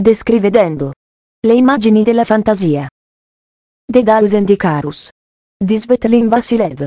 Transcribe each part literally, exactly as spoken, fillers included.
descrive Dendo. Le immagini della fantasia. Daedalus and Icarus di Svetlin Vassilev.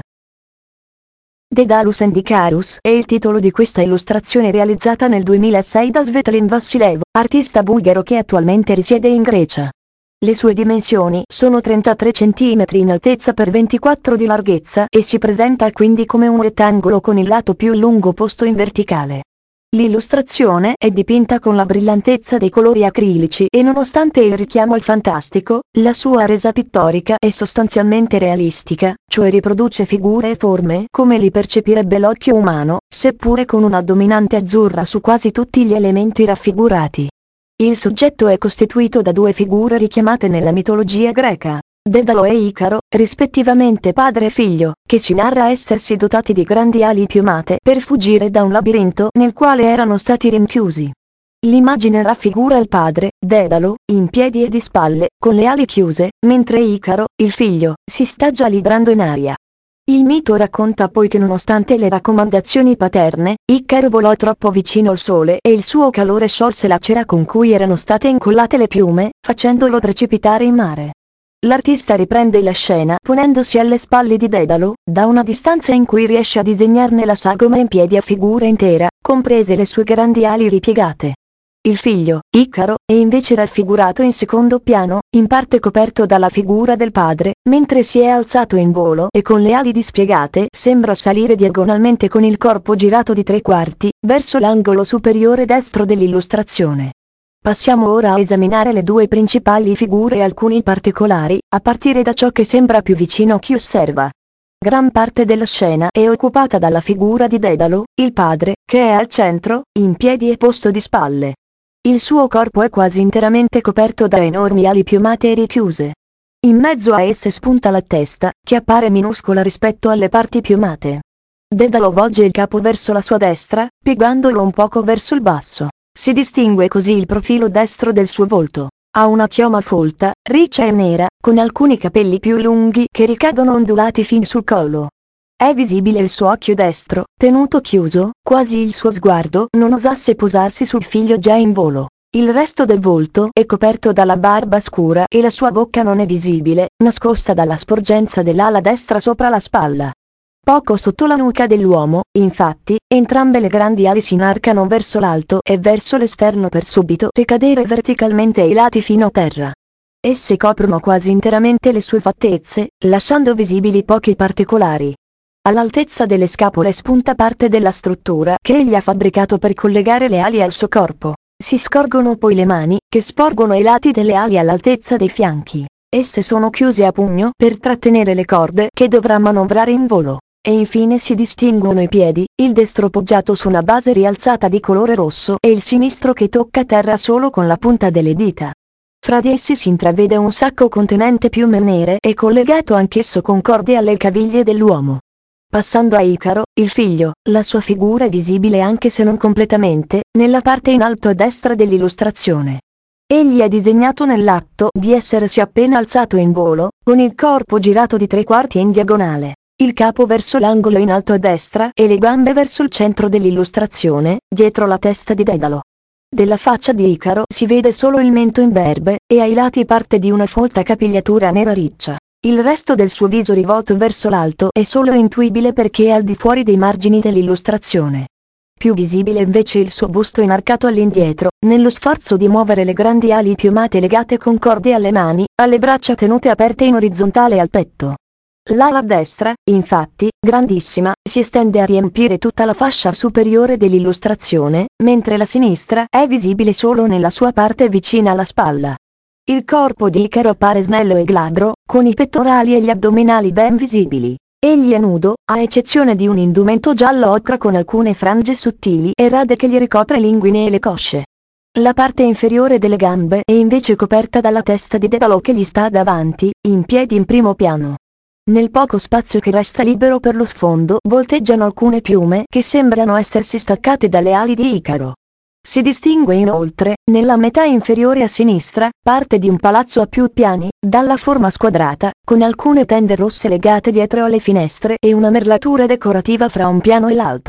Daedalus and Icarus è il titolo di questa illustrazione realizzata nel duemilasei da Svetlin Vassilev, artista bulgaro che attualmente risiede in Grecia. Le sue dimensioni sono trentatré centimetri in altezza per ventiquattro di larghezza e si presenta quindi come un rettangolo con il lato più lungo posto in verticale. L'illustrazione è dipinta con la brillantezza dei colori acrilici e nonostante il richiamo al fantastico, la sua resa pittorica è sostanzialmente realistica, cioè riproduce figure e forme come li percepirebbe l'occhio umano, seppure con una dominante azzurra su quasi tutti gli elementi raffigurati. Il soggetto è costituito da due figure richiamate nella mitologia greca, Dedalo e Icaro, rispettivamente padre e figlio, che si narra essersi dotati di grandi ali piumate per fuggire da un labirinto nel quale erano stati rinchiusi. L'immagine raffigura il padre, Dedalo, in piedi e di spalle, con le ali chiuse, mentre Icaro, il figlio, si sta già librando in aria. Il mito racconta poi che nonostante le raccomandazioni paterne, Icaro volò troppo vicino al sole e il suo calore sciolse la cera con cui erano state incollate le piume, facendolo precipitare in mare. L'artista riprende la scena ponendosi alle spalle di Dedalo, da una distanza in cui riesce a disegnarne la sagoma in piedi a figura intera, comprese le sue grandi ali ripiegate. Il figlio, Icaro, è invece raffigurato in secondo piano, in parte coperto dalla figura del padre, mentre si è alzato in volo e con le ali dispiegate sembra salire diagonalmente con il corpo girato di tre quarti, verso l'angolo superiore destro dell'illustrazione. Passiamo ora a esaminare le due principali figure e alcuni particolari, a partire da ciò che sembra più vicino a chi osserva. Gran parte della scena è occupata dalla figura di Dedalo, il padre, che è al centro, in piedi e posto di spalle. Il suo corpo è quasi interamente coperto da enormi ali piumate e richiuse. In mezzo a esse spunta la testa, che appare minuscola rispetto alle parti piumate. Dedalo volge il capo verso la sua destra, piegandolo un poco verso il basso. Si distingue così il profilo destro del suo volto. Ha una chioma folta, riccia e nera, con alcuni capelli più lunghi che ricadono ondulati fin sul collo. È visibile il suo occhio destro, tenuto chiuso, quasi il suo sguardo non osasse posarsi sul figlio già in volo. Il resto del volto è coperto dalla barba scura e la sua bocca non è visibile, nascosta dalla sporgenza dell'ala destra sopra la spalla. Poco sotto la nuca dell'uomo, infatti, entrambe le grandi ali si inarcano verso l'alto e verso l'esterno per subito ricadere verticalmente ai lati fino a terra. Esse coprono quasi interamente le sue fattezze, lasciando visibili pochi particolari. All'altezza delle scapole spunta parte della struttura che egli ha fabbricato per collegare le ali al suo corpo. Si scorgono poi le mani, che sporgono ai lati delle ali all'altezza dei fianchi. Esse sono chiuse a pugno per trattenere le corde che dovrà manovrare in volo. E infine si distinguono i piedi, il destro poggiato su una base rialzata di colore rosso e il sinistro che tocca terra solo con la punta delle dita. Fra di essi si intravede un sacco contenente piume nere e collegato anch'esso con corde alle caviglie dell'uomo. Passando a Icaro, il figlio, la sua figura è visibile anche se non completamente, nella parte in alto a destra dell'illustrazione. Egli è disegnato nell'atto di essersi appena alzato in volo, con il corpo girato di tre quarti in diagonale. Il capo verso l'angolo in alto a destra e le gambe verso il centro dell'illustrazione, dietro la testa di Dedalo. Della faccia di Icaro si vede solo il mento imberbe, e ai lati parte di una folta capigliatura nera riccia. Il resto del suo viso rivolto verso l'alto è solo intuibile perché è al di fuori dei margini dell'illustrazione. Più visibile invece il suo busto inarcato all'indietro, nello sforzo di muovere le grandi ali piumate legate con corde alle mani, alle braccia tenute aperte in orizzontale al petto. L'ala destra, infatti, grandissima, si estende a riempire tutta la fascia superiore dell'illustrazione, mentre la sinistra è visibile solo nella sua parte vicina alla spalla. Il corpo di Icaro appare snello e glabro, con i pettorali e gli addominali ben visibili. Egli è nudo, a eccezione di un indumento giallo ocra con alcune frange sottili e rade che gli ricopre l'inguine e le cosce. La parte inferiore delle gambe è invece coperta dalla testa di Dedalo che gli sta davanti, in piedi in primo piano. Nel poco spazio che resta libero per lo sfondo volteggiano alcune piume che sembrano essersi staccate dalle ali di Icaro. Si distingue inoltre, nella metà inferiore a sinistra, parte di un palazzo a più piani, dalla forma squadrata, con alcune tende rosse legate dietro alle finestre e una merlatura decorativa fra un piano e l'altro.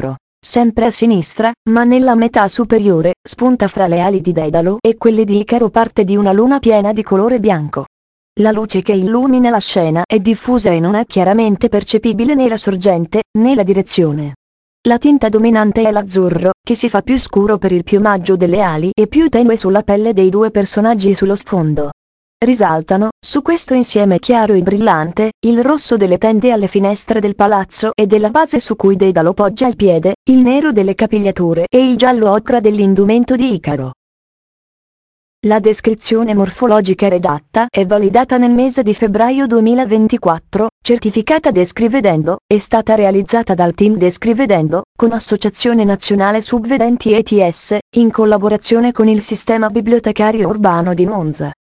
sempre a sinistra, ma nella metà superiore, spunta fra le ali di Daedalo e quelle di Icaro parte di una luna piena di colore bianco. La luce che illumina la scena è diffusa e non è chiaramente percepibile né la sorgente, né la direzione. La tinta dominante è l'azzurro, che si fa più scuro per il piumaggio delle ali e più tenue sulla pelle dei due personaggi e sullo sfondo. Risaltano, su questo insieme chiaro e brillante, il rosso delle tende alle finestre del palazzo e della base su cui Daedalo poggia il piede, il nero delle capigliature e il giallo ocra dell'indumento di Icaro. La descrizione morfologica redatta e validata nel mese di febbraio duemilaventiquattro, certificata Descrivedendo, è stata realizzata dal team Descrivedendo, con Associazione Nazionale Subvedenti E T S, in collaborazione con il Sistema Bibliotecario Urbano di Monza.